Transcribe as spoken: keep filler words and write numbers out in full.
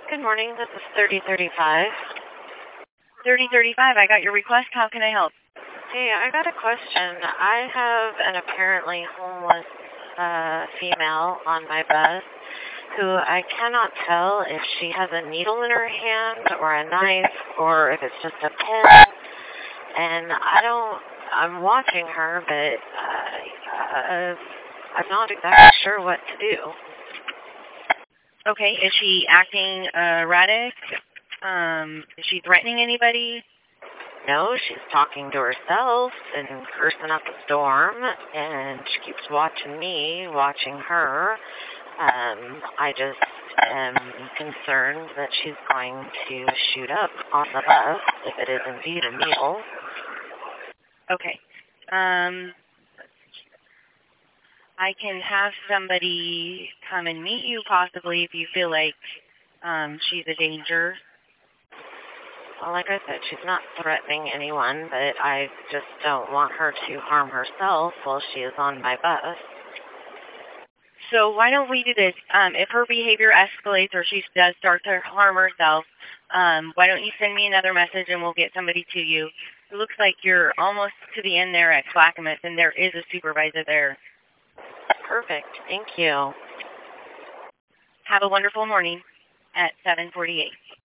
Good morning. This is thirty thirty-five. thirty thirty-five, I got your request. How can I help? Hey, I got a question. I have an apparently homeless uh, female on my bus who I cannot tell if she has a needle in her hand or a knife or if it's just a pen. And I don't, I'm watching her, but uh, uh, I'm not exactly sure what to do. Okay, is she acting uh, erratic? Um, is she threatening anybody? No, she's talking to herself and cursing up a storm, and she keeps watching me, watching her. Um, I just am concerned that she's going to shoot up on the bus if it is indeed a needle. Okay. Um, I can have somebody come and meet you possibly if you feel like um, she's a danger. Well, like I said, she's not threatening anyone, but I just don't want her to harm herself while she is on my bus. So why don't we do this? Um, if her behavior escalates or she does start to harm herself, um, why don't you send me another message and we'll get somebody to you. It looks like you're almost to the end there at Clackamas, and there is a supervisor there. Perfect. Thank you. Have a wonderful morning at seven forty-eight.